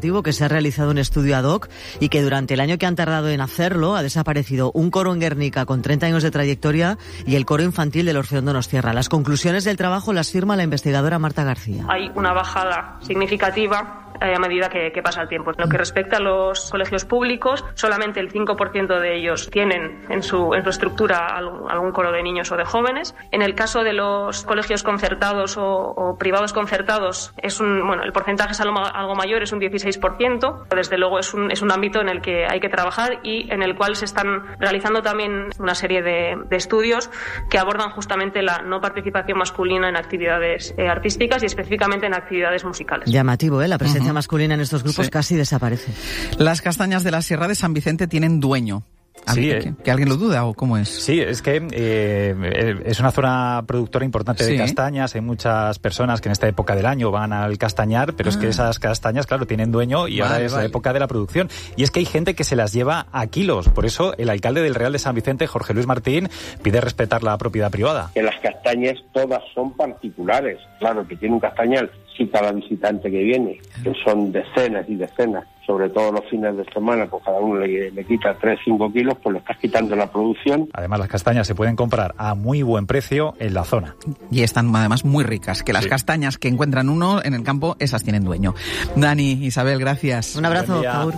llamativo que se ha realizado un estudio ad hoc y que durante el año que han tardado en hacerlo ha desaparecido un coro en Guernica con 30 años de trayectoria y el coro infantil del Orfeón Donostiarra. Las conclusiones del trabajo las firma la investigadora Marta García. Hay una bajada significativa a medida que pasa el tiempo. En lo que respecta a los colegios públicos, solamente el 5% de ellos tienen en su estructura algún coro de niños o de jóvenes. En el caso de los colegios concertados o privados concertados, el porcentaje es algo mayor, es un 16%. Desde luego es un ámbito en el que hay que trabajar y en el cual se están realizando también una serie de estudios que abordan justamente la no participación masculina en actividades artísticas y específicamente en actividades musicales. Llamativo, la presencia masculina en estos grupos casi desaparece. Las castañas de la Sierra de San Vicente tienen dueño. Sí, ¿Que alguien lo duda o cómo es? Sí, es que es una zona productora importante de castañas. Hay muchas personas que en esta época del año van al castañar, pero es que esas castañas, claro, tienen dueño y ahora es la época de la producción. Y es que hay gente que se las lleva a kilos. Por eso el alcalde del Real de San Vicente, Jorge Luis Martín, pide respetar la propiedad privada. Que las castañas todas son particulares. Claro, que tiene un castañal, sí, cada visitante que viene, que son decenas y decenas, sobre todo los fines de semana, pues cada uno le quita 3-5 kilos, pues le estás quitando la producción. Además, las castañas se pueden comprar a muy buen precio en la zona. Y están además muy ricas, que las castañas que encuentran uno en el campo, esas tienen dueño. Dani, Isabel, gracias. Un abrazo, Paul.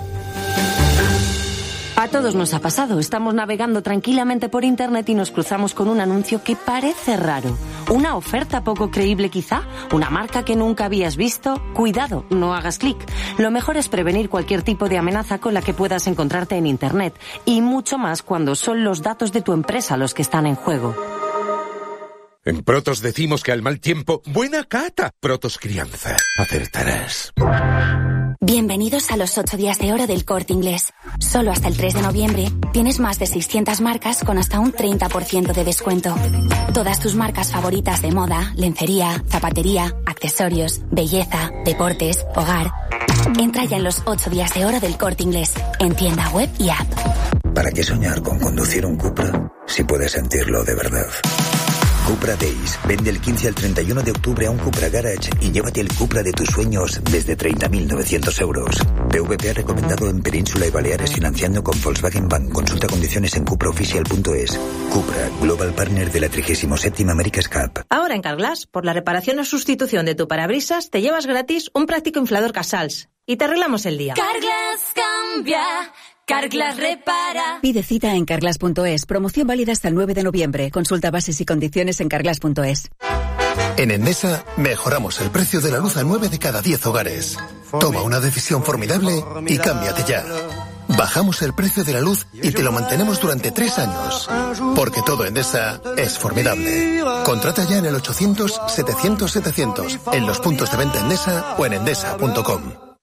A todos nos ha pasado. Estamos navegando tranquilamente por internet y nos cruzamos con un anuncio que parece raro. Una oferta poco creíble quizá, una marca que nunca habías visto. Cuidado, no hagas clic. Lo mejor es prevenir cualquier tipo de amenaza con la que puedas encontrarte en internet. Y mucho más cuando son los datos de tu empresa los que están en juego. En Protos decimos que al mal tiempo, buena cata. Protos Crianza. Acertarás. Bienvenidos a los 8 días de oro del Corte Inglés. Solo hasta el 3 de noviembre tienes más de 600 marcas con hasta un 30% de descuento. Todas tus marcas favoritas de moda, lencería, zapatería, accesorios, belleza, deportes, hogar. Entra ya en los 8 días de oro del Corte Inglés, en tienda web y app. ¿Para qué soñar con conducir un Cupra si puedes sentirlo de verdad? Cupra Days. Vende el 15 al 31 de octubre a un Cupra Garage y llévate el Cupra de tus sueños desde 30.900 euros. PVP recomendado en Península y Baleares financiando con Volkswagen Bank. Consulta condiciones en cupraofficial.es. Cupra, Global Partner de la 37ª America's Cup. Ahora en Carglass, por la reparación o sustitución de tu parabrisas, te llevas gratis un práctico inflador Casals. Y te arreglamos el día. Carglass cambia. Carglass repara. Pide cita en carglass.es. Promoción válida hasta el 9 de noviembre. Consulta bases y condiciones en carglass.es. En Endesa mejoramos el precio de la luz a 9 de cada 10 hogares. Toma una decisión formidable y cámbiate ya. Bajamos el precio de la luz y te lo mantenemos durante 3 años. Porque todo Endesa es formidable. Contrata ya en el 800-700-700, en los puntos de venta Endesa o en endesa.com.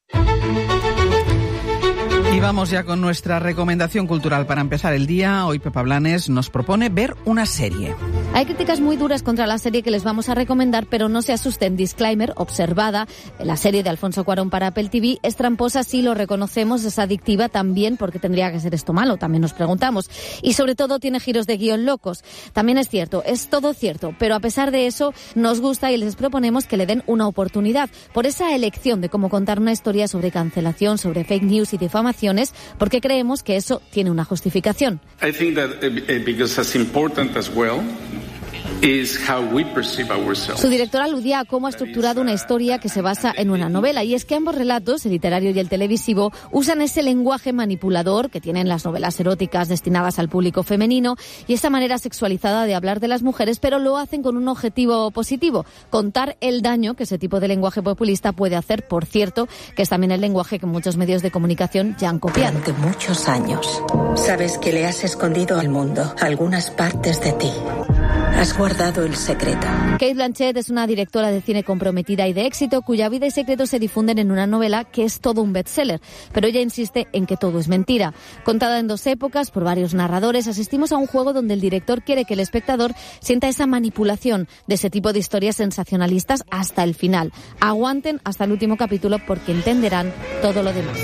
Y vamos ya con nuestra recomendación cultural para empezar el día. Hoy Pepa Blanes nos propone ver una serie. Hay críticas muy duras contra la serie que les vamos a recomendar, pero no se asusten. Disclaimer, observada. La serie de Alfonso Cuarón para Apple TV es tramposa, sí lo reconocemos, es adictiva también, porque tendría que ser esto malo, también nos preguntamos. Y sobre todo tiene giros de guión locos. También es cierto, es todo cierto, pero a pesar de eso nos gusta y les proponemos que le den una oportunidad por esa elección de cómo contar una historia sobre cancelación, sobre fake news y difamaciones, porque creemos que eso tiene una justificación. I think that because as important as well is how we perceive ourselves. Su director aludía a cómo ha estructurado una historia que se basa en una novela, y es que ambos relatos, el literario y el televisivo, usan ese lenguaje manipulador que tienen las novelas eróticas destinadas al público femenino y esa manera sexualizada de hablar de las mujeres, pero lo hacen con un objetivo positivo: contar el daño que ese tipo de lenguaje populista puede hacer, por cierto, que es también el lenguaje que muchos medios de comunicación ya han copiado. Durante muchos años, sabes que le has escondido al mundo algunas partes de ti. Has guardado el secreto. Cate Blanchett es una directora de cine comprometida y de éxito, cuya vida y secretos se difunden en una novela que es todo un bestseller, pero ella insiste en que todo es mentira. Contada en 2 épocas por varios narradores, asistimos a un juego donde el director quiere que el espectador sienta esa manipulación de ese tipo de historias sensacionalistas hasta el final. Aguanten hasta el último capítulo porque entenderán todo lo demás.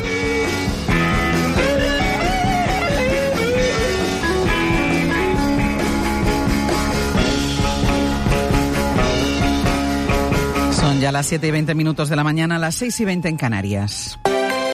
Son ya las 7:20 de la mañana, las 6:20 en Canarias.